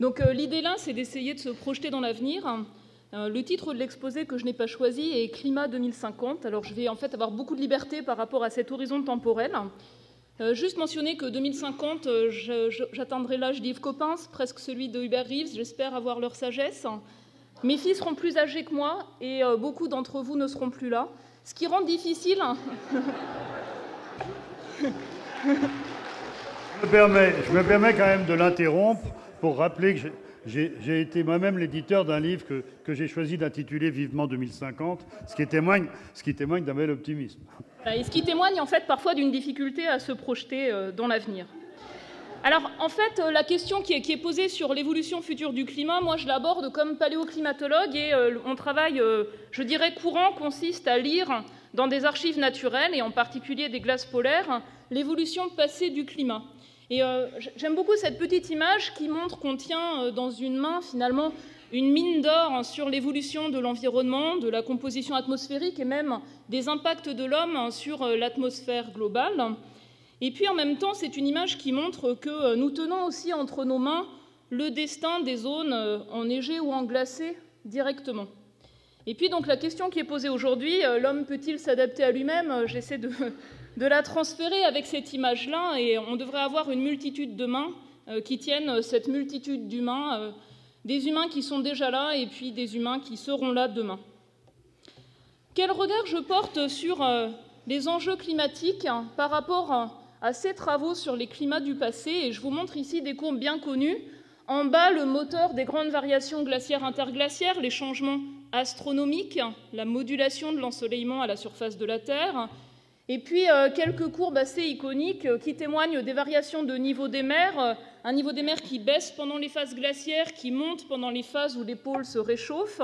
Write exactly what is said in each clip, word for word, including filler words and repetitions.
Donc euh, l'idée là, c'est d'essayer de se projeter dans l'avenir. Euh, le titre de l'exposé que je n'ai pas choisi est « Climat deux mille cinquante ». Alors je vais en fait avoir beaucoup de liberté par rapport à cet horizon temporel. Euh, juste mentionner que deux mille cinquante, euh, j'atteindrai l'âge d'Yves Coppens, presque celui de Hubert Reeves. J'espère avoir leur sagesse. Mes filles seront plus âgées que moi et euh, beaucoup d'entre vous ne seront plus là. Ce qui rend difficile... Je me permets, je me permets quand même de l'interrompre pour rappeler que j'ai été moi-même l'éditeur d'un livre que, que j'ai choisi d'intituler « Vivement deux mille cinquante », ce qui témoigne, ce qui témoigne d'un bel optimisme. Et ce qui témoigne en fait parfois d'une difficulté à se projeter dans l'avenir. Alors en fait, la question qui est, qui est posée sur l'évolution future du climat, moi je l'aborde comme paléoclimatologue et euh, mon travail, euh, je dirais courant, consiste à lire dans des archives naturelles et en particulier des glaces polaires l'évolution passée du climat. Et euh, j'aime beaucoup cette petite image qui montre qu'on tient dans une main, finalement, une mine d'or sur l'évolution de l'environnement, de la composition atmosphérique et même des impacts de l'homme sur l'atmosphère globale. Et puis, en même temps, c'est une image qui montre que nous tenons aussi entre nos mains le destin des zones enneigées ou englacées directement. Et puis, donc, la question qui est posée aujourd'hui, l'homme peut-il s'adapter à lui-même? J'essaie de... de la transférer avec cette image-là, et on devrait avoir une multitude de mains euh, qui tiennent cette multitude d'humains, euh, des humains qui sont déjà là et puis des humains qui seront là demain. Quel regard je porte sur euh, les enjeux climatiques hein, par rapport à, à ces travaux sur les climats du passé? Et je vous montre ici des courbes bien connues. En bas, le moteur des grandes variations glaciaires interglaciaires, les changements astronomiques, la modulation de l'ensoleillement à la surface de la Terre. Et puis, euh, quelques courbes assez iconiques euh, qui témoignent des variations de niveau des mers, euh, un niveau des mers qui baisse pendant les phases glaciaires, qui monte pendant les phases où les pôles se réchauffent,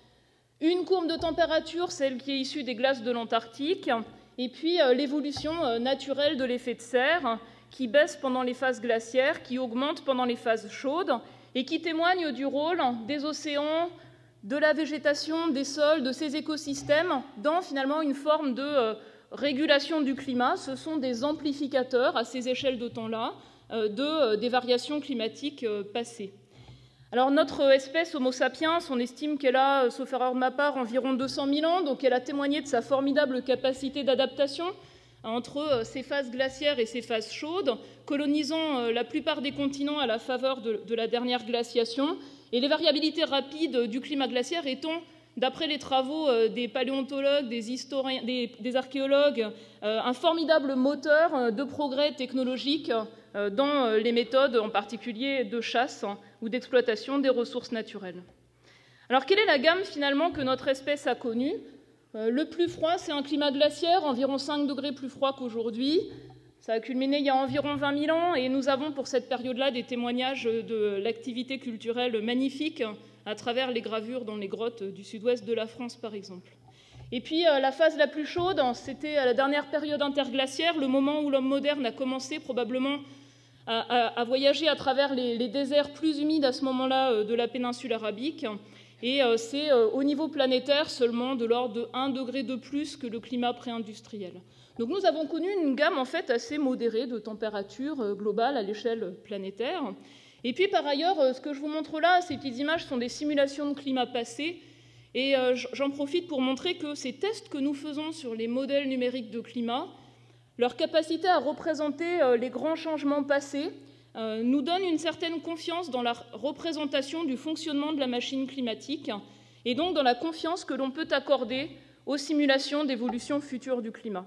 une courbe de température, celle qui est issue des glaces de l'Antarctique, et puis euh, l'évolution euh, naturelle de l'effet de serre, qui baisse pendant les phases glaciaires, qui augmente pendant les phases chaudes, et qui témoigne du rôle des océans, de la végétation, des sols, de ces écosystèmes, dans finalement une forme de... Euh, régulation du climat. Ce sont des amplificateurs à ces échelles de temps-là euh, de, euh, des variations climatiques euh, passées. Alors notre espèce Homo sapiens, on estime qu'elle a, sauf erreur de ma part, environ deux cent mille ans, donc elle a témoigné de sa formidable capacité d'adaptation entre euh, ces phases glaciaires et ces phases chaudes, colonisant euh, la plupart des continents à la faveur de, de la dernière glaciation, et les variabilités rapides du climat glaciaire étant d'après les travaux des paléontologues, des historiens, des, des archéologues, euh, un formidable moteur de progrès technologique euh, dans les méthodes, en particulier de chasse ou d'exploitation des ressources naturelles. Alors, quelle est la gamme finalement que notre espèce a connue? euh, Le plus froid, c'est un climat glaciaire, environ cinq degrés plus froid qu'aujourd'hui. Ça a culminé il y a environ vingt mille ans, et nous avons pour cette période-là des témoignages de l'activité culturelle magnifique à travers les gravures dans les grottes du sud-ouest de la France, par exemple. Et puis, euh, la phase la plus chaude, c'était à la dernière période interglaciaire, le moment où l'homme moderne a commencé probablement à, à, à voyager à travers les, les déserts plus humides à ce moment-là euh, de la péninsule arabique. Et euh, c'est euh, au niveau planétaire seulement de l'ordre de un degré de plus que le climat pré-industriel. Donc nous avons connu une gamme en fait assez modérée de température euh, globale à l'échelle planétaire. Et puis, par ailleurs, ce que je vous montre là, ces petites images sont des simulations de climat passé. Et euh, j'en profite pour montrer que ces tests que nous faisons sur les modèles numériques de climat, leur capacité à représenter euh, les grands changements passés, euh, nous donne une certaine confiance dans la représentation du fonctionnement de la machine climatique, et donc dans la confiance que l'on peut accorder aux simulations d'évolution future du climat.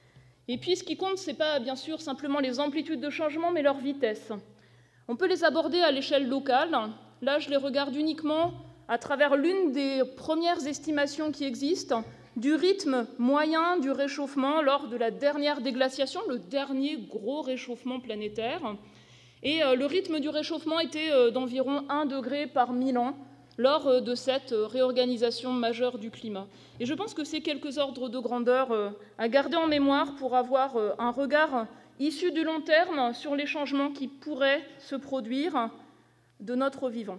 Et puis, ce qui compte, ce n'est pas bien sûr simplement les amplitudes de changement, mais leur vitesse. On peut les aborder à l'échelle locale. Là, je les regarde uniquement à travers l'une des premières estimations qui existent du rythme moyen du réchauffement lors de la dernière déglaciation, le dernier gros réchauffement planétaire. Et euh, le rythme du réchauffement était euh, d'environ un degré par mille ans lors euh, de cette euh, réorganisation majeure du climat. Et je pense que c'est quelques ordres de grandeur euh, à garder en mémoire pour avoir euh, un regard issu du long terme sur les changements qui pourraient se produire de notre vivant.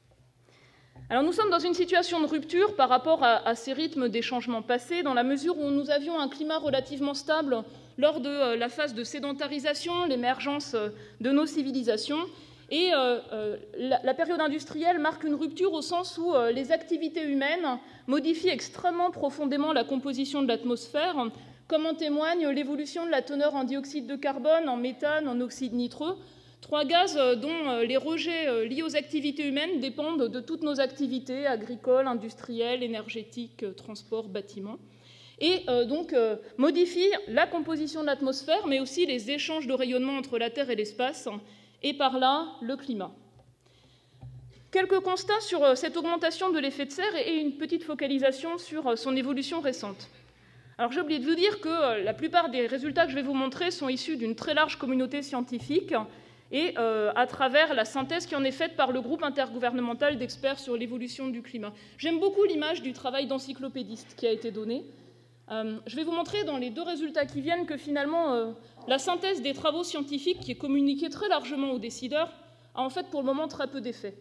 Alors nous sommes dans une situation de rupture par rapport à, à ces rythmes des changements passés, dans la mesure où nous avions un climat relativement stable lors de la phase de sédentarisation, l'émergence de nos civilisations, Et euh, euh, la, la période industrielle marque une rupture au sens où euh, les activités humaines modifient extrêmement profondément la composition de l'atmosphère, comme en témoigne l'évolution de la teneur en dioxyde de carbone, en méthane, en oxyde nitreux, trois gaz dont les rejets liés aux activités humaines dépendent de toutes nos activités agricoles, industrielles, énergétiques, transports, bâtiments, et euh, donc euh, modifient la composition de l'atmosphère, mais aussi les échanges de rayonnement entre la Terre et l'espace, et par là, le climat. Quelques constats sur cette augmentation de l'effet de serre et une petite focalisation sur son évolution récente. Alors j'ai oublié de vous dire que la plupart des résultats que je vais vous montrer sont issus d'une très large communauté scientifique et euh, à travers la synthèse qui en est faite par le groupe intergouvernemental d'experts sur l'évolution du climat. J'aime beaucoup l'image du travail d'encyclopédiste qui a été donné. Euh, je vais vous montrer dans les deux résultats qui viennent que finalement euh, la synthèse des travaux scientifiques qui est communiquée très largement aux décideurs a en fait pour le moment très peu d'effet.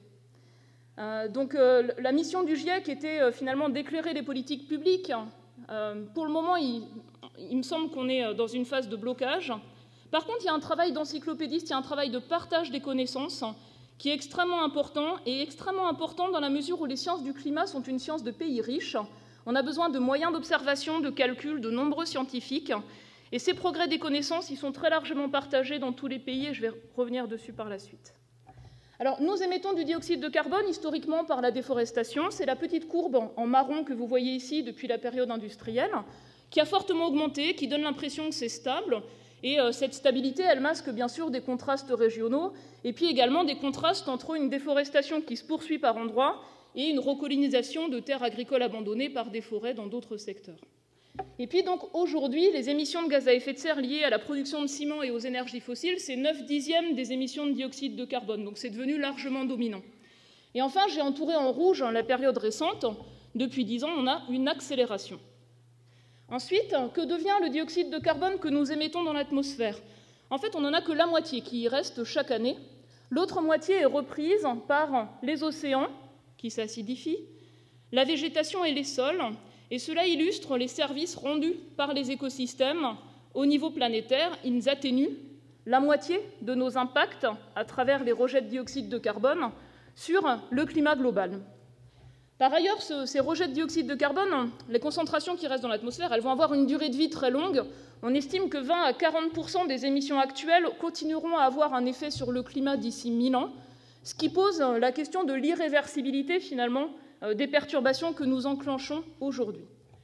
Euh, donc euh, la mission du GIEC était euh, finalement d'éclairer les politiques publiques. Euh, pour le moment, il, il me semble qu'on est dans une phase de blocage. Par contre, il y a un travail d'encyclopédiste, il y a un travail de partage des connaissances qui est extrêmement important, et extrêmement important dans la mesure où les sciences du climat sont une science de pays riches. On a besoin de moyens d'observation, de calcul, de nombreux scientifiques, et ces progrès des connaissances, ils sont très largement partagés dans tous les pays, et je vais revenir dessus par la suite. Alors, nous émettons du dioxyde de carbone historiquement par la déforestation. C'est la petite courbe en marron que vous voyez ici depuis la période industrielle, qui a fortement augmenté, qui donne l'impression que c'est stable. Et euh, cette stabilité, elle masque bien sûr des contrastes régionaux, et puis également des contrastes entre une déforestation qui se poursuit par endroits et une recolonisation de terres agricoles abandonnées par des forêts dans d'autres secteurs. Et puis donc aujourd'hui, les émissions de gaz à effet de serre liées à la production de ciment et aux énergies fossiles, c'est neuf dixièmes des émissions de dioxyde de carbone, donc c'est devenu largement dominant. Et enfin, j'ai entouré en rouge la période récente. Depuis dix ans, on a une accélération. Ensuite, que devient le dioxyde de carbone que nous émettons dans l'atmosphère? En fait, on n'en a que la moitié qui y reste chaque année. L'autre moitié est reprise par les océans, qui s'acidifient, la végétation et les sols, et cela illustre les services rendus par les écosystèmes au niveau planétaire. Ils atténuent la moitié de nos impacts à travers les rejets de dioxyde de carbone sur le climat global. Par ailleurs, ce, ces rejets de dioxyde de carbone, les concentrations qui restent dans l'atmosphère, elles vont avoir une durée de vie très longue. On estime que vingt à quarante pour cent des émissions actuelles continueront à avoir un effet sur le climat d'ici mille ans, ce qui pose la question de l'irréversibilité, finalement, euh, des perturbations que nous enclenchons aujourd'hui.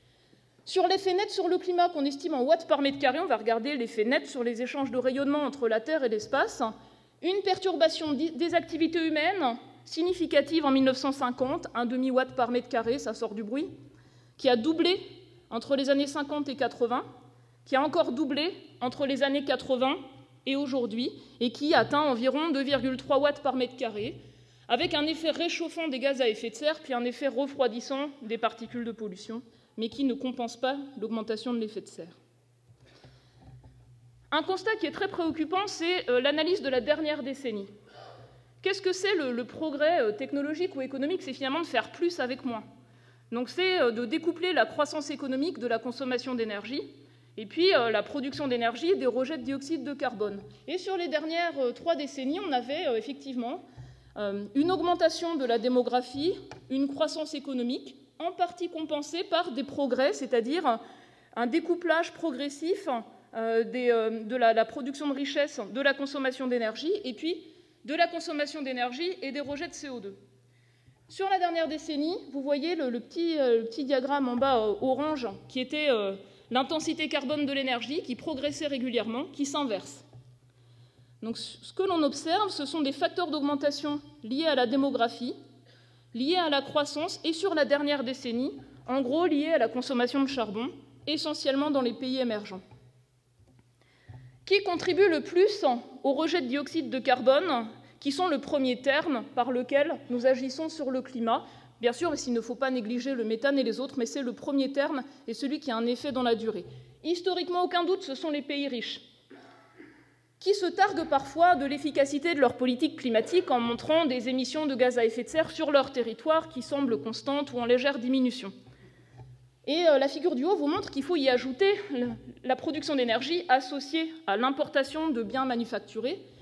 Sur l'effet net sur le climat qu'on estime en watts par mètre carré, on va regarder l'effet net sur les échanges de rayonnement entre la Terre et l'espace. Une perturbation des activités humaines significative en mille neuf cent cinquante, un demi-watt par mètre carré, ça sort du bruit, qui a doublé entre les années cinquante et quatre-vingts, qui a encore doublé entre les années quatre-vingts et aujourd'hui, et qui atteint environ deux virgule trois watts par mètre carré, avec un effet réchauffant des gaz à effet de serre, puis un effet refroidissant des particules de pollution, mais qui ne compense pas l'augmentation de l'effet de serre. Un constat qui est très préoccupant, c'est l'analyse de la dernière décennie. Qu'est-ce que c'est le, le progrès technologique ou économique? C'est finalement de faire plus avec moins. Donc c'est de découpler la croissance économique de la consommation d'énergie, et puis euh, la production d'énergie et des rejets de dioxyde de carbone. Et sur les dernières euh, trois décennies, on avait euh, effectivement euh, une augmentation de la démographie, une croissance économique, en partie compensée par des progrès, c'est-à-dire un découplage progressif euh, des, euh, de la, la production de richesse, de la consommation d'énergie, et puis de la consommation d'énergie et des rejets de C O deux. Sur la dernière décennie, vous voyez le, le, petit, euh, le petit diagramme en bas euh, orange qui était euh, l'intensité carbone de l'énergie qui progressait régulièrement, qui s'inverse. Donc ce que l'on observe, ce sont des facteurs d'augmentation liés à la démographie, liés à la croissance et sur la dernière décennie, en gros liés à la consommation de charbon, essentiellement dans les pays émergents. Qui contribue le plus au rejet de dioxyde de carbone, qui sont le premier terme par lequel nous agissons sur le climat? Bien sûr, il ne faut pas négliger le méthane et les autres, mais c'est le premier terme et celui qui a un effet dans la durée. Historiquement, aucun doute, ce sont les pays riches, qui se targuent parfois de l'efficacité de leur politique climatique en montrant des émissions de gaz à effet de serre sur leur territoire qui semblent constantes ou en légère diminution. Et la figure du haut vous montre qu'il faut y ajouter la production d'énergie associée à l'importation de biens manufacturés.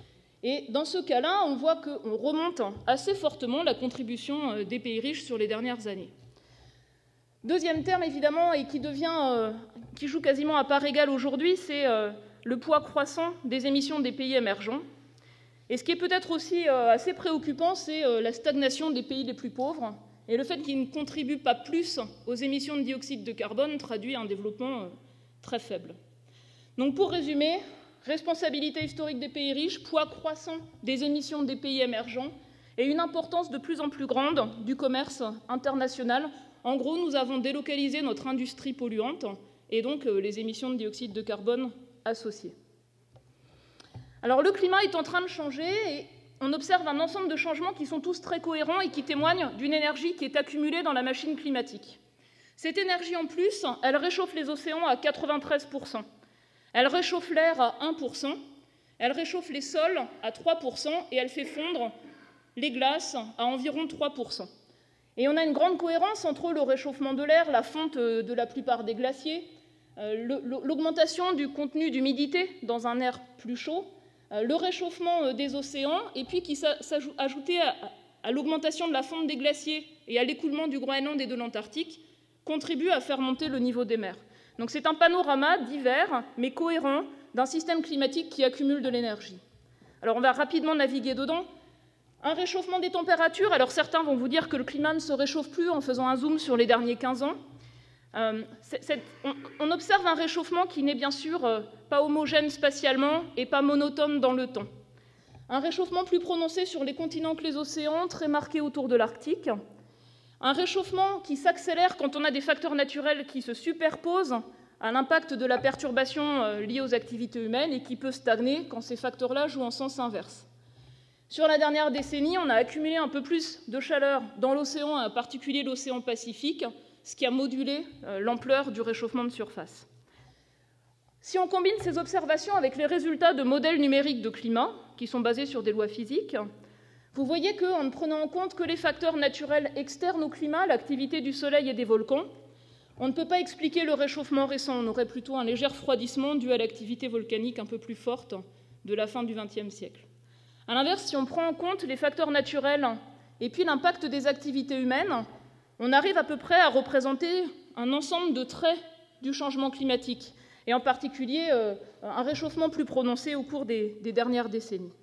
Et dans ce cas-là, on voit qu'on remonte assez fortement la contribution des pays riches sur les dernières années. Deuxième terme, évidemment, et qui, devient, euh, qui joue quasiment à part égale aujourd'hui, c'est euh, le poids croissant des émissions des pays émergents. Et ce qui est peut-être aussi euh, assez préoccupant, c'est euh, la stagnation des pays les plus pauvres, et le fait qu'ils ne contribuent pas plus aux émissions de dioxyde de carbone traduit un développement euh, très faible. Donc pour résumer, responsabilité historique des pays riches, poids croissant des émissions des pays émergents et une importance de plus en plus grande du commerce international. En gros, nous avons délocalisé notre industrie polluante et donc euh, les émissions de dioxyde de carbone associées. Alors le climat est en train de changer et on observe un ensemble de changements qui sont tous très cohérents et qui témoignent d'une énergie qui est accumulée dans la machine climatique. Cette énergie en plus, elle réchauffe les océans à quatre-vingt-treize pour cent. Elle réchauffe l'air à un pour cent, elle réchauffe les sols à trois pour cent et elle fait fondre les glaces à environ trois pour cent. Et on a une grande cohérence entre le réchauffement de l'air, la fonte de la plupart des glaciers, euh, l'augmentation du contenu d'humidité dans un air plus chaud, euh, le réchauffement des océans, et puis qui s'ajoute à, à l'augmentation de la fonte des glaciers et à l'écoulement du Groenland et de l'Antarctique, contribue à faire monter le niveau des mers. Donc c'est un panorama divers, mais cohérent, d'un système climatique qui accumule de l'énergie. Alors on va rapidement naviguer dedans. Un réchauffement des températures, alors certains vont vous dire que le climat ne se réchauffe plus en faisant un zoom sur les derniers quinze ans. Euh, c'est, c'est, on, on observe un réchauffement qui n'est bien sûr euh, pas homogène spatialement et pas monotone dans le temps. Un réchauffement plus prononcé sur les continents que les océans, très marqué autour de l'Arctique. Un réchauffement qui s'accélère quand on a des facteurs naturels qui se superposent à l'impact de la perturbation euh, liée aux activités humaines et qui peut stagner quand ces facteurs-là jouent en sens inverse. Sur la dernière décennie, on a accumulé un peu plus de chaleur dans l'océan, en particulier l'océan Pacifique, ce qui a modulé euh, l'ampleur du réchauffement de surface. Si on combine ces observations avec les résultats de modèles numériques de climat, qui sont basés sur des lois physiques, vous voyez qu'en ne prenant en compte que les facteurs naturels externes au climat, l'activité du Soleil et des volcans, on ne peut pas expliquer le réchauffement récent. On aurait plutôt un léger refroidissement dû à l'activité volcanique un peu plus forte de la fin du vingtième siècle. A l'inverse, si on prend en compte les facteurs naturels et puis l'impact des activités humaines, on arrive à peu près à représenter un ensemble de traits du changement climatique, et en particulier euh, un réchauffement plus prononcé au cours des, des dernières décennies.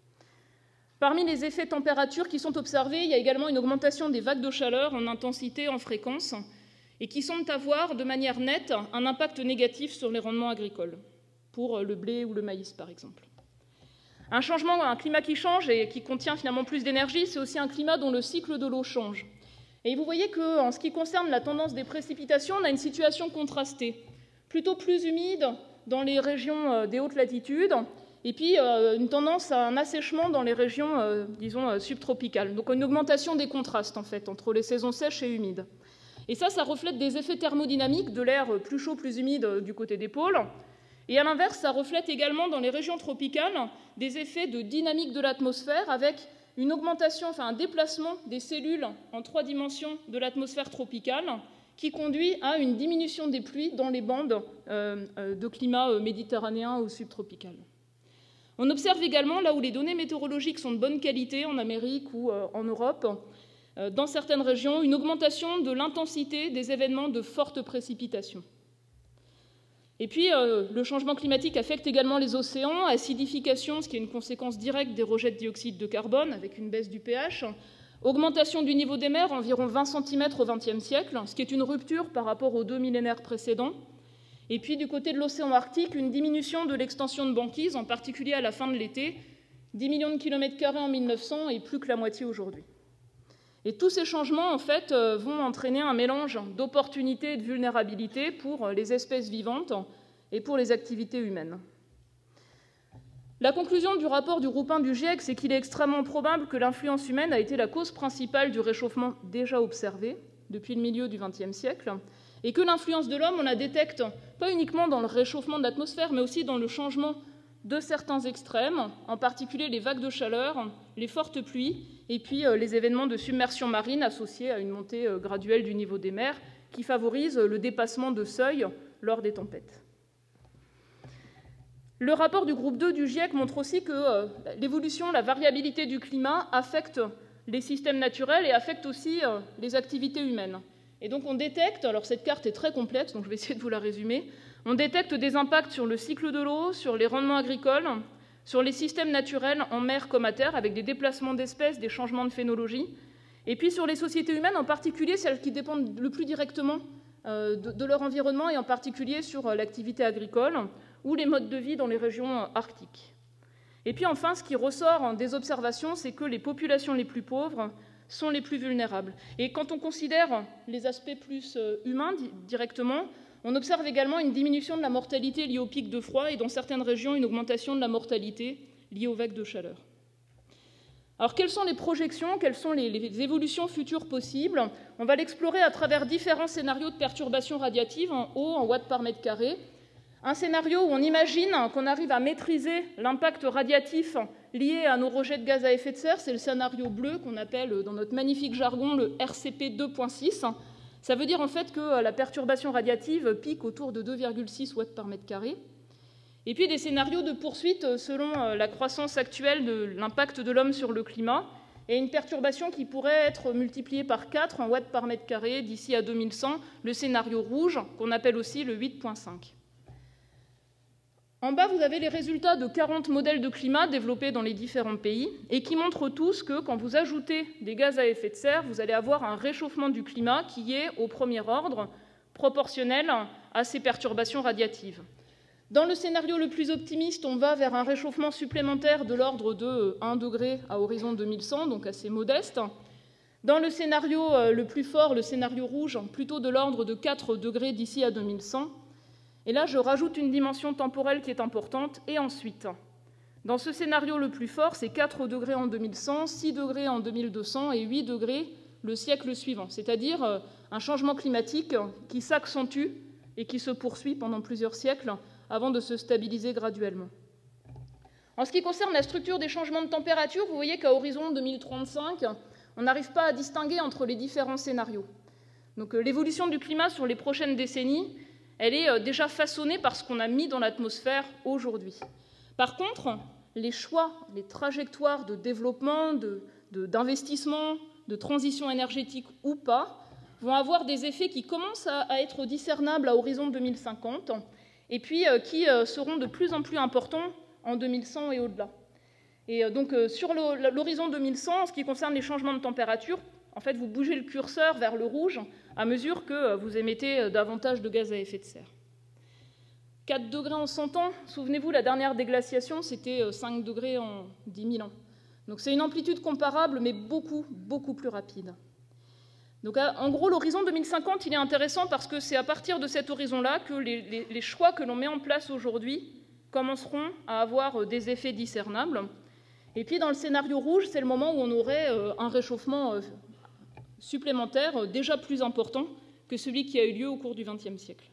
Parmi les effets température qui sont observés, il y a également une augmentation des vagues de chaleur en intensité, en fréquence, et qui semblent avoir de manière nette un impact négatif sur les rendements agricoles, pour le blé ou le maïs par exemple. Un changement, un climat qui change et qui contient finalement plus d'énergie, c'est aussi un climat dont le cycle de l'eau change. Et vous voyez qu'en ce qui concerne la tendance des précipitations, on a une situation contrastée, plutôt plus humide dans les régions des hautes latitudes, et puis euh, une tendance à un assèchement dans les régions, euh, disons, subtropicales. Donc une augmentation des contrastes, en fait, entre les saisons sèches et humides. Et ça, ça reflète des effets thermodynamiques de l'air plus chaud, plus humide du côté des pôles. Et à l'inverse, ça reflète également dans les régions tropicales des effets de dynamique de l'atmosphère avec une augmentation, enfin un déplacement des cellules en trois dimensions de l'atmosphère tropicale qui conduit à une diminution des pluies dans les bandes euh, de climat méditerranéen ou subtropical. On observe également, là où les données météorologiques sont de bonne qualité, en Amérique ou euh, en Europe, euh, dans certaines régions, une augmentation de l'intensité des événements de fortes précipitations. Et puis, euh, le changement climatique affecte également les océans, acidification, ce qui est une conséquence directe des rejets de dioxyde de carbone, avec une baisse du pH, augmentation du niveau des mers, environ vingt centimètres au vingtième siècle, ce qui est une rupture par rapport aux deux millénaires précédents. Et puis, du côté de l'océan Arctique, une diminution de l'extension de banquise, en particulier à la fin de l'été, dix millions de kilomètres carrés en mille neuf cents et plus que la moitié aujourd'hui. Et tous ces changements, en fait, vont entraîner un mélange d'opportunités et de vulnérabilités pour les espèces vivantes et pour les activités humaines. La conclusion du rapport du groupe un du GIEC, c'est qu'il est extrêmement probable que l'influence humaine a été la cause principale du réchauffement déjà observé depuis le milieu du vingtième siècle, et que l'influence de l'homme, on la détecte pas uniquement dans le réchauffement de l'atmosphère, mais aussi dans le changement de certains extrêmes, en particulier les vagues de chaleur, les fortes pluies, et puis euh, les événements de submersion marine associés à une montée euh, graduelle du niveau des mers qui favorisent le dépassement de seuil lors des tempêtes. Le rapport du groupe deux du GIEC montre aussi que euh, l'évolution, la variabilité du climat affecte les systèmes naturels et affecte aussi euh, les activités humaines. Et donc on détecte, alors cette carte est très complexe, donc je vais essayer de vous la résumer, on détecte des impacts sur le cycle de l'eau, sur les rendements agricoles, sur les systèmes naturels en mer comme à terre, avec des déplacements d'espèces, des changements de phénologie, et puis sur les sociétés humaines, en particulier celles qui dépendent le plus directement euh, de, de leur environnement, et en particulier sur euh, l'activité agricole ou les modes de vie dans les régions euh, arctiques. Et puis enfin, ce qui ressort des observations, c'est que les populations les plus pauvres sont les plus vulnérables. Et quand on considère les aspects plus euh, humains directement, on observe également une diminution de la mortalité liée au pic de froid et dans certaines régions, une augmentation de la mortalité liée aux vagues de chaleur. Alors, quelles sont les projections, quelles sont les, les évolutions futures possibles? On va l'explorer à travers différents scénarios de perturbations radiatives en eau, en watts par mètre carré. Un scénario où on imagine qu'on arrive à maîtriser l'impact radiatif lié à nos rejets de gaz à effet de serre, c'est le scénario bleu qu'on appelle dans notre magnifique jargon le R C P deux point six. Ça veut dire en fait que la perturbation radiative pique autour de deux virgule six watts par mètre carré. Et puis des scénarios de poursuite selon la croissance actuelle de l'impact de l'homme sur le climat et une perturbation qui pourrait être multipliée par quatre en watts par mètre carré d'ici à deux mille cent, le scénario rouge qu'on appelle aussi le huit point cinq. En bas, vous avez les résultats de quarante modèles de climat développés dans les différents pays et qui montrent tous que quand vous ajoutez des gaz à effet de serre, vous allez avoir un réchauffement du climat qui est, au premier ordre, proportionnel à ces perturbations radiatives. Dans le scénario le plus optimiste, on va vers un réchauffement supplémentaire de l'ordre de un degré à horizon deux mille cent, donc assez modeste. Dans le scénario le plus fort, le scénario rouge, plutôt de l'ordre de quatre degrés d'ici à deux mille cent. Et là, je rajoute une dimension temporelle qui est importante. Et ensuite, dans ce scénario le plus fort, c'est quatre degrés en deux mille cent, six degrés en deux mille deux cents et huit degrés le siècle suivant, c'est-à-dire un changement climatique qui s'accentue et qui se poursuit pendant plusieurs siècles avant de se stabiliser graduellement. En ce qui concerne la structure des changements de température, vous voyez qu'à horizon deux mille trente-cinq, on n'arrive pas à distinguer entre les différents scénarios. Donc l'évolution du climat sur les prochaines décennies, elle est déjà façonnée par ce qu'on a mis dans l'atmosphère aujourd'hui. Par contre, les choix, les trajectoires de développement, de, de, d'investissement, de transition énergétique ou pas, vont avoir des effets qui commencent à, à être discernables à horizon deux mille cinquante et puis euh, qui euh, seront de plus en plus importants en deux mille cent et au-delà. Et euh, donc, euh, sur le, l'horizon deux mille cent, en ce qui concerne les changements de température, en fait, vous bougez le curseur vers le rouge à mesure que vous émettez davantage de gaz à effet de serre. quatre degrés en cent ans, souvenez-vous, la dernière déglaciation, c'était cinq degrés en dix mille ans. Donc c'est une amplitude comparable, mais beaucoup, beaucoup plus rapide. Donc en gros, l'horizon deux mille cinquante, il est intéressant parce que c'est à partir de cet horizon-là que les, les, les choix que l'on met en place aujourd'hui commenceront à avoir des effets discernables. Et puis dans le scénario rouge, c'est le moment où on aurait un réchauffement supplémentaire déjà plus important que celui qui a eu lieu au cours du vingtième siècle.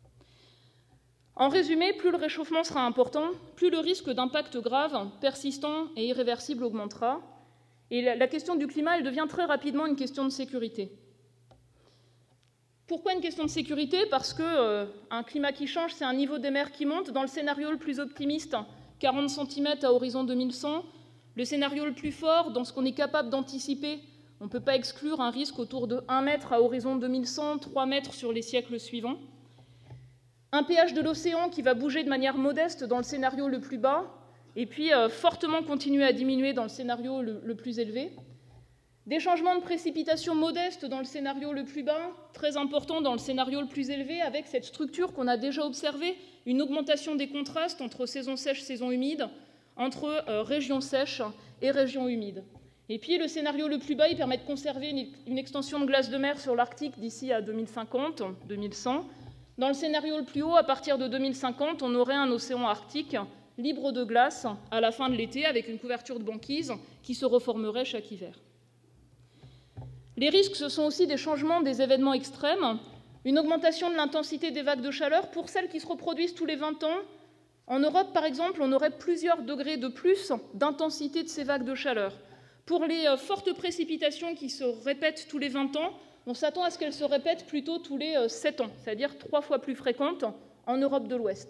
En résumé, plus le réchauffement sera important, plus le risque d'impact grave, persistant et irréversible augmentera. Et la question du climat, elle devient très rapidement une question de sécurité. Pourquoi une question de sécurité? Parce qu'un euh, climat qui change, c'est un niveau des mers qui monte. Dans le scénario le plus optimiste, quarante centimètres à horizon deux mille cent. Le scénario le plus fort, dans ce qu'on est capable d'anticiper, on ne peut pas exclure un risque autour de un mètre à horizon deux mille cent, trois mètres sur les siècles suivants. Un pH de l'océan qui va bouger de manière modeste dans le scénario le plus bas, et puis euh, fortement continuer à diminuer dans le scénario le, le plus élevé. Des changements de précipitation modestes dans le scénario le plus bas, très importants dans le scénario le plus élevé, avec cette structure qu'on a déjà observée, une augmentation des contrastes entre saison sèche et saison humide, entre euh, régions sèches et régions humides. Et puis le scénario le plus bas, il permet de conserver une, une extension de glace de mer sur l'Arctique d'ici à deux mille cinquante, deux mille cent. Dans le scénario le plus haut, à partir de deux mille cinquante, on aurait un océan arctique libre de glace à la fin de l'été, avec une couverture de banquise qui se reformerait chaque hiver. Les risques, ce sont aussi des changements des événements extrêmes, une augmentation de l'intensité des vagues de chaleur pour celles qui se reproduisent tous les vingt ans. En Europe, par exemple, on aurait plusieurs degrés de plus d'intensité de ces vagues de chaleur. Pour les fortes précipitations qui se répètent tous les vingt ans, on s'attend à ce qu'elles se répètent plutôt tous les sept ans, c'est-à-dire trois fois plus fréquentes en Europe de l'Ouest.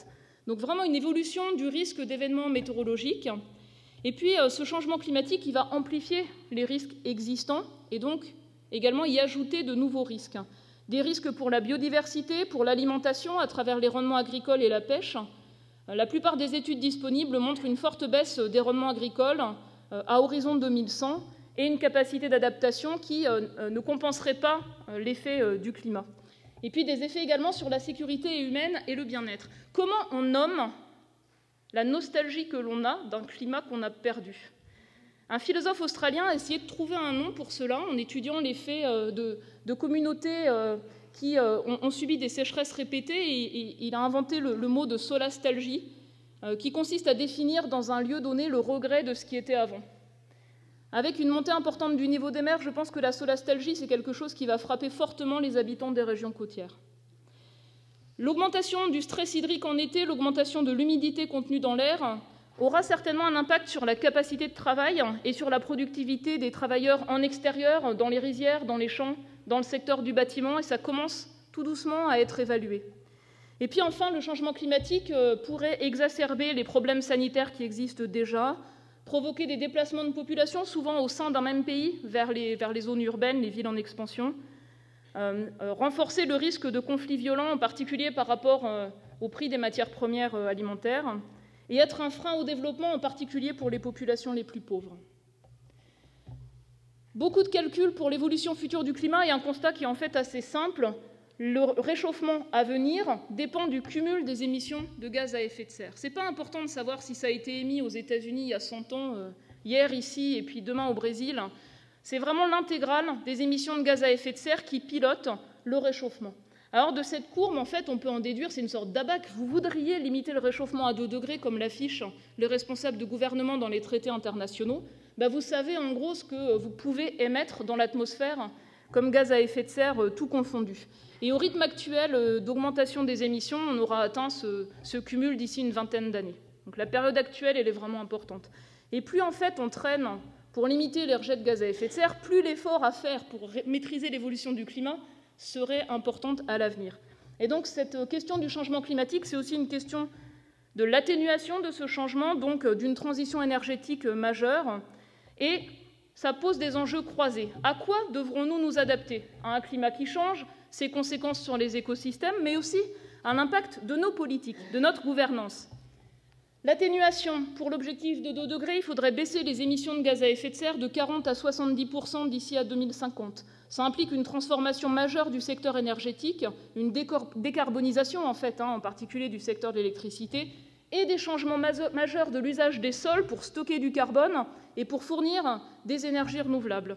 Donc vraiment une évolution du risque d'événements météorologiques. Et puis euh, ce changement climatique, il va amplifier les risques existants et donc également y ajouter de nouveaux risques. Des risques pour la biodiversité, pour l'alimentation à travers les rendements agricoles et la pêche. La plupart des études disponibles montrent une forte baisse des rendements agricoles euh, à horizon deux mille cent et une capacité d'adaptation qui euh, ne compenserait pas euh, l'effet euh, du climat. Et puis des effets également sur la sécurité humaine et le bien-être. Comment on nomme la nostalgie que l'on a d'un climat qu'on a perdu? Un philosophe australien a essayé de trouver un nom pour cela en étudiant l'effet euh, de, de communautés euh, qui euh, ont, ont subi des sécheresses répétées, et, et il a inventé le, le mot de solastalgie, euh, qui consiste à définir dans un lieu donné le regret de ce qui était avant. Avec une montée importante du niveau des mers, je pense que la solastalgie, c'est quelque chose qui va frapper fortement les habitants des régions côtières. L'augmentation du stress hydrique en été, l'augmentation de l'humidité contenue dans l'air, aura certainement un impact sur la capacité de travail et sur la productivité des travailleurs en extérieur, dans les rizières, dans les champs, dans le secteur du bâtiment, et ça commence tout doucement à être évalué. Et puis enfin, le changement climatique pourrait exacerber les problèmes sanitaires qui existent déjà, provoquer des déplacements de population, souvent au sein d'un même pays, vers les, vers les zones urbaines, les villes en expansion, euh, euh, renforcer le risque de conflits violents, en particulier par rapport euh, au prix des matières premières euh, alimentaires, et être un frein au développement, en particulier pour les populations les plus pauvres. Beaucoup de calculs pour l'évolution future du climat et un constat qui est en fait assez simple. Le réchauffement à venir dépend du cumul des émissions de gaz à effet de serre. Ce n'est pas important de savoir si ça a été émis aux États-Unis il y a cent ans, euh, hier ici et puis demain au Brésil. C'est vraiment l'intégrale des émissions de gaz à effet de serre qui pilote le réchauffement. Alors de cette courbe, en fait, on peut en déduire, c'est une sorte d'abac. Vous voudriez limiter le réchauffement à deux degrés, comme l'affichent les responsables de gouvernement dans les traités internationaux. Ben, vous savez en gros ce que vous pouvez émettre dans l'atmosphère comme gaz à effet de serre, euh, tout confondu. Et au rythme actuel euh, d'augmentation des émissions, on aura atteint ce, ce cumul d'ici une vingtaine d'années. Donc la période actuelle, elle est vraiment importante. Et plus en fait on traîne pour limiter les rejets de gaz à effet de serre, plus l'effort à faire pour maîtriser l'évolution du climat serait importante à l'avenir. Et donc cette question du changement climatique, c'est aussi une question de l'atténuation de ce changement, donc d'une transition énergétique majeure, et ça pose des enjeux croisés. À quoi devrons-nous nous adapter? À un climat qui change, ses conséquences sur les écosystèmes, mais aussi à l'impact de nos politiques, de notre gouvernance. L'atténuation, pour l'objectif de deux degrés, il faudrait baisser les émissions de gaz à effet de serre de quarante à soixante-dix pour cent d'ici à deux mille cinquante. Ça implique une transformation majeure du secteur énergétique, une décarbonisation en fait, hein, en particulier du secteur de l'électricité, et des changements majeurs de l'usage des sols pour stocker du carbone et pour fournir des énergies renouvelables.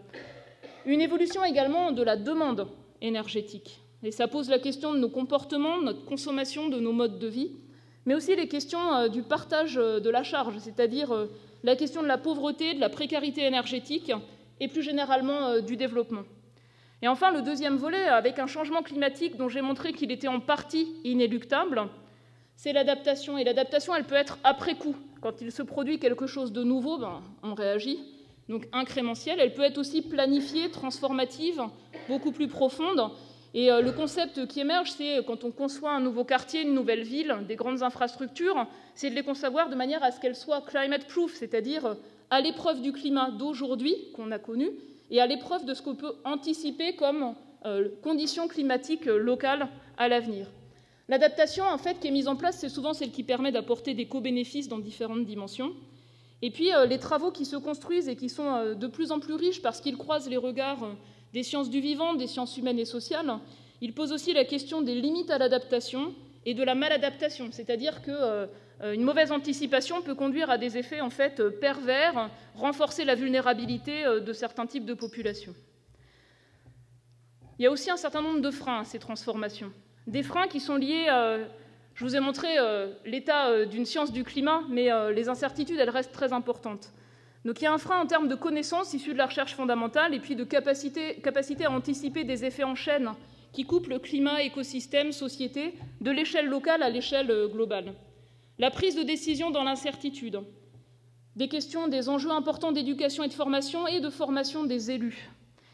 Une évolution également de la demande énergétique. Et ça pose la question de nos comportements, de notre consommation, de nos modes de vie, mais aussi les questions du partage de la charge, c'est-à-dire la question de la pauvreté, de la précarité énergétique et plus généralement du développement. Et enfin, le deuxième volet, avec un changement climatique dont j'ai montré qu'il était en partie inéluctable, c'est l'adaptation. Et l'adaptation, elle peut être après coup. Quand il se produit quelque chose de nouveau, ben, on réagit, donc incrémentielle. Elle peut être aussi planifiée, transformative, beaucoup plus profonde. Et euh, le concept qui émerge, c'est quand on conçoit un nouveau quartier, une nouvelle ville, des grandes infrastructures, c'est de les concevoir de manière à ce qu'elles soient climate-proof, c'est-à-dire à l'épreuve du climat d'aujourd'hui qu'on a connu et à l'épreuve de ce qu'on peut anticiper comme euh, conditions climatiques locales à l'avenir. L'adaptation, en fait, qui est mise en place, c'est souvent celle qui permet d'apporter des co-bénéfices dans différentes dimensions. Et puis, euh, les travaux qui se construisent et qui sont euh, de plus en plus riches parce qu'ils croisent les regards euh, des sciences du vivant, des sciences humaines et sociales, ils posent aussi la question des limites à l'adaptation et de la maladaptation, c'est-à-dire qu'une euh, mauvaise anticipation peut conduire à des effets en fait pervers, renforcer la vulnérabilité euh, de certains types de populations. Il y a aussi un certain nombre de freins à ces transformations. Des freins qui sont liés, euh, je vous ai montré euh, l'état euh, d'une science du climat, mais euh, les incertitudes, elles restent très importantes. Donc il y a un frein en termes de connaissances issues de la recherche fondamentale et puis de capacité, capacité à anticiper des effets en chaîne qui coupent le climat, écosystème, société, de l'échelle locale à l'échelle globale. La prise de décision dans l'incertitude, des questions, des enjeux importants d'éducation et de formation et de formation des élus.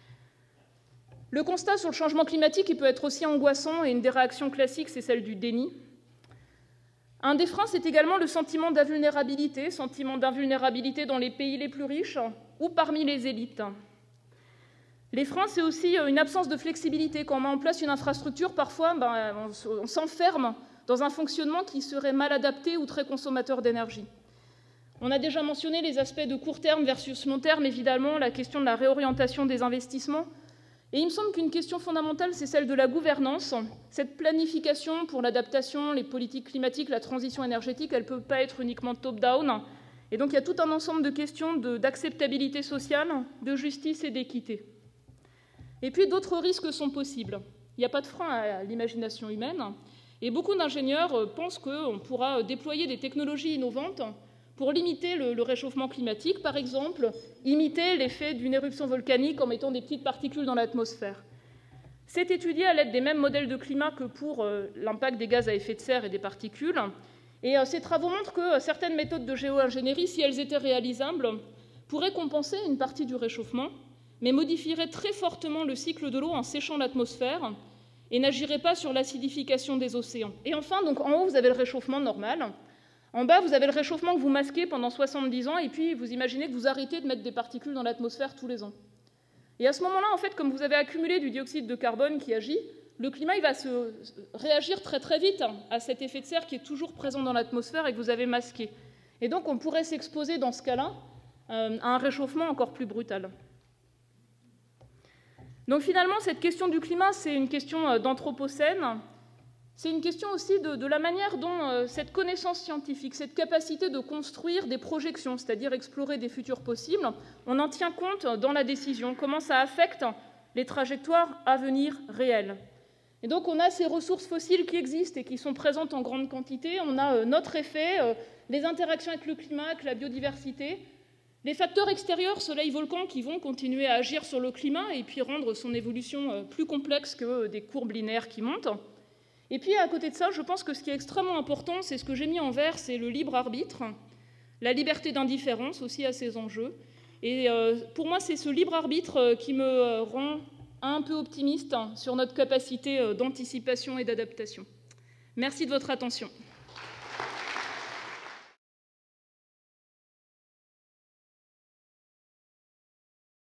Le constat sur le changement climatique il peut être aussi angoissant et une des réactions classiques, c'est celle du déni. Un des freins, c'est également le sentiment d'invulnérabilité, sentiment d'invulnérabilité dans les pays les plus riches ou parmi les élites. Les freins, c'est aussi une absence de flexibilité. Quand on met en place une infrastructure, parfois, ben, on, on s'enferme dans un fonctionnement qui serait mal adapté ou très consommateur d'énergie. On a déjà mentionné les aspects de court terme versus long terme, évidemment, la question de la réorientation des investissements. Et il me semble qu'une question fondamentale, c'est celle de la gouvernance. Cette planification pour l'adaptation, les politiques climatiques, la transition énergétique, elle ne peut pas être uniquement top-down. Et donc, il y a tout un ensemble de questions de, d'acceptabilité sociale, de justice et d'équité. Et puis, d'autres risques sont possibles. Il n'y a pas de frein à l'imagination humaine. Et beaucoup d'ingénieurs pensent qu'on pourra déployer des technologies innovantes pour limiter le, le réchauffement climatique, par exemple, imiter l'effet d'une éruption volcanique en mettant des petites particules dans l'atmosphère. C'est étudié à l'aide des mêmes modèles de climat que pour euh, l'impact des gaz à effet de serre et des particules. Et euh, ces travaux montrent que euh, certaines méthodes de géo-ingénierie, si elles étaient réalisables, pourraient compenser une partie du réchauffement, mais modifieraient très fortement le cycle de l'eau en séchant l'atmosphère et n'agiraient pas sur l'acidification des océans. Et enfin, donc, en haut, vous avez le réchauffement normal. En bas, vous avez le réchauffement que vous masquez pendant soixante-dix ans, et puis vous imaginez que vous arrêtez de mettre des particules dans l'atmosphère tous les ans. Et à ce moment-là, en fait, comme vous avez accumulé du dioxyde de carbone qui agit, le climat il va se réagir très très vite à cet effet de serre qui est toujours présent dans l'atmosphère et que vous avez masqué. Et donc, on pourrait s'exposer dans ce cas-là euh, à un réchauffement encore plus brutal. Donc finalement, cette question du climat, c'est une question d'anthropocène. C'est une question aussi de, de la manière dont euh, cette connaissance scientifique, cette capacité de construire des projections, c'est-à-dire explorer des futurs possibles, on en tient compte dans la décision, comment ça affecte les trajectoires à venir réelles. Et donc on a ces ressources fossiles qui existent et qui sont présentes en grande quantité, on a euh, notre effet, euh, les interactions avec le climat, avec la biodiversité, les facteurs extérieurs, soleil, volcan, qui vont continuer à agir sur le climat et puis rendre son évolution euh, plus complexe que euh, des courbes linéaires qui montent. Et puis, à côté de ça, je pense que ce qui est extrêmement important, c'est ce que j'ai mis en vert, c'est le libre arbitre, la liberté d'indifférence aussi à ces enjeux. Et euh, pour moi, c'est ce libre arbitre qui me rend un peu optimiste sur notre capacité d'anticipation et d'adaptation. Merci de votre attention.